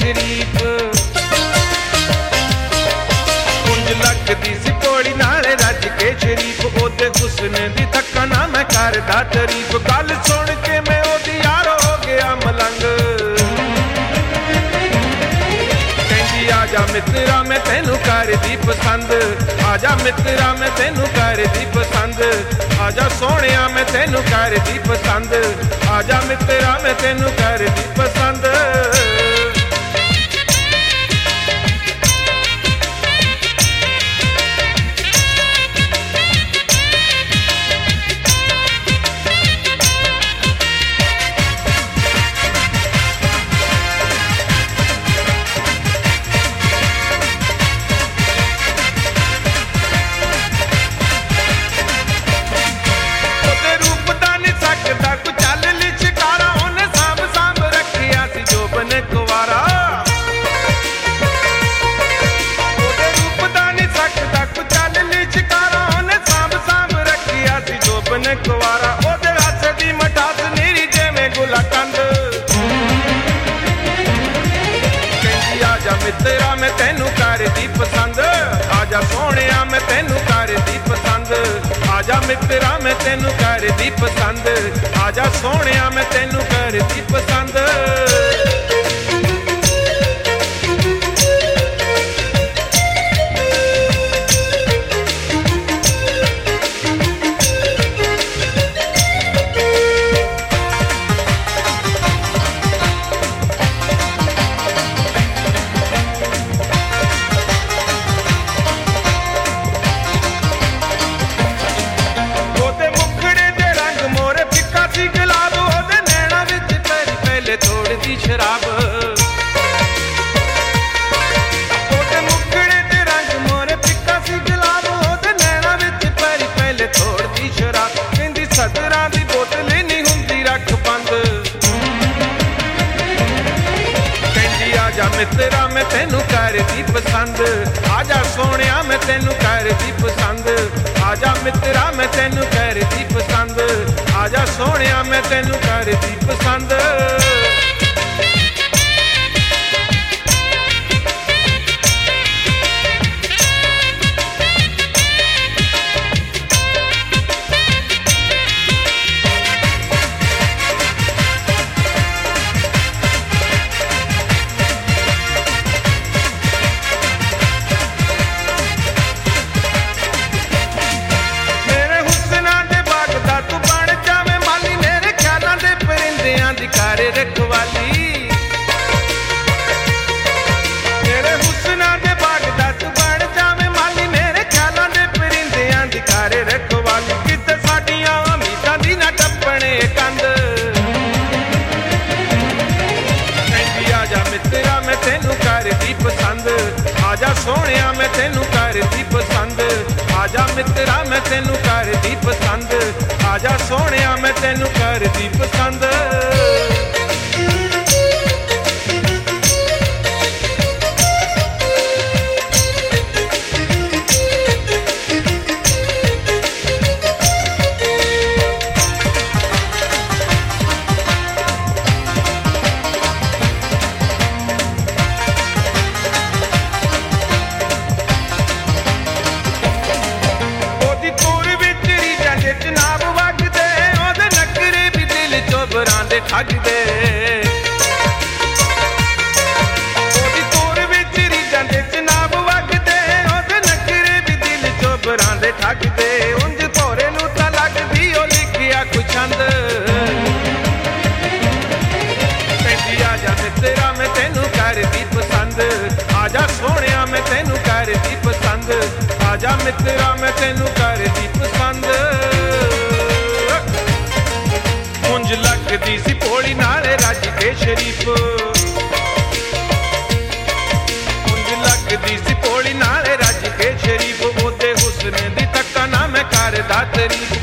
शरीफ कुंज लगदी सी पौड़ी नाले रज के शरीफ ओदे हुस्न दी तक्का ना मैं करदा तारीफ गल सुन के मैं ओदी यार हो गया मलंग कहंदी आजा मित्रा मैं तेनू करदी पसंद आजा मित्रा मैं तेनू करदी पसंद आजा सोहणिया मैं तेनू करदी पसंद आजा मित्रा मैं तेनू करदी पसंद कुवारा ओदे हथ दी मठास नीरी जेवें गुलाकंद कहंदी आजा मित्रा मैं तेनू करदी पसंद आजा सोहणिया मैं तेनू करदी पसंद आजा मित्रा मैं तेनू करदी पसंद आजा सोहणिया मैं तेनू करदी पसंद शराब ओदे मुखड़े ते रंग मोरे फिक्का सी गुलाब ओदे नैना विच भरी पहले थोड़ दी शराब कहंदी सदरा दी बोतल नहीं हुंदी रख बंद कहंदी आजा मित्रा मैं तेनू करदी पसंद आजा सोहणिया मैं तेनू करदी पसंद आजा मित्रा मैं तेनू करदी पसंद आजा सोहणिया मैं तेनू करदी पसंद करे रखवाली मेरे हुस्ना दे बाग दा तू बन जावे माली मेरे ख्यालां दे परिंदियां दी करे रखवाली किते साडियां उम्मीदां दी ना टप्पणे कंद कहंदी आजा मित्रा मैं तेनू करदी पसंद आजा सोहणिया मैं तेनू करदी पसंद आजा मित्रा मैं तेनू करदी पसंद आजा सोहणिया मैं तेनू करदी पसंद ठग दे ओदी तोर विच रीजां दे जनाब वगदे ओदे नखरे भी दिल चोबरां दे ठग दे उंज भोरे नूं तां लगदी ओ लिखिया कुछ छंद कहंदी आजा मित्रा मैं तेनू करदी पसंद आजा सोहणिया मैं तेनू करदी पसंद आजा मित्रा मैं तेनू करदी पसंद कुंज लगदी सी पौड़ी नाले रज के शरीफ कुंज लगदी सी पौड़ी नाले रज के शरीफ ओदे हुस्न दी तक्का ना मैं करदा तारीफ